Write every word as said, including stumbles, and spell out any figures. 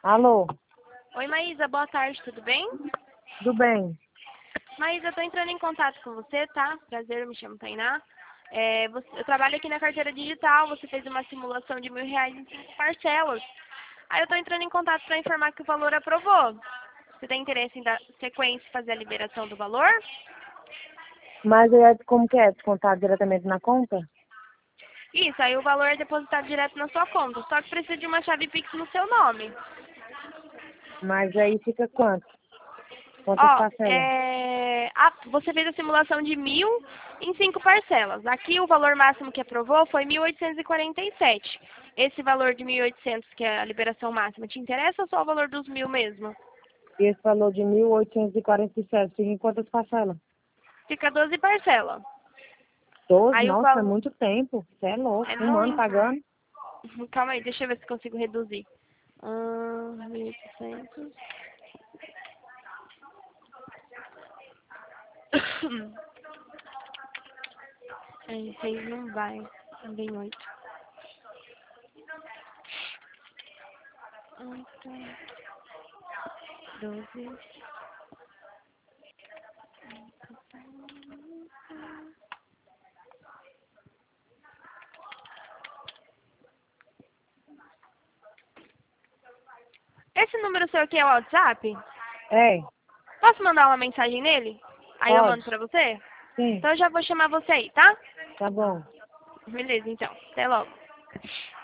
Alô, Oi, Maísa, boa tarde, tudo bem? tudo bem? Maísa, eu tô entrando em contato com você, tá? Prazer, eu me chamo Tainá. É, você- eu trabalho aqui na carteira digital, você fez uma simulação de mil reais em cinco parcelas. Aí eu tô entrando em contato para informar que o valor aprovou. Você tem interesse em dar sequência e fazer a liberação do valor? Mas é como que é? Descontado diretamente na conta? Isso, aí o valor é depositado direto na sua conta, só que precisa de uma chave Pix no seu nome. Mas aí fica quanto? Quantas Ó, parcelas? é, a- você fez a simulação de mil em cinco parcelas. Aqui o valor máximo que aprovou foi mil oitocentos e quarenta e sete. Esse valor de mil e oitocentos, que é a liberação máxima, te interessa ou só o valor dos mil mesmo? E esse valor de mil oitocentos e quarenta e sete fica em quantas parcelas? Fica doze parcelas. Doze? Aí o Nossa, é valor muito tempo. Você é louco. é Um ano muito. pagando? Calma aí, deixa eu ver se consigo reduzir. Ah, mil e oitocentos. É, seis não vai. Também oito. Oito, doze. Esse número seu aqui é o WhatsApp? É, Posso mandar uma mensagem nele? Aí eu pode. mando pra você? Sim, Então eu já vou chamar você aí, tá? tá bom. Beleza, então. Até logo.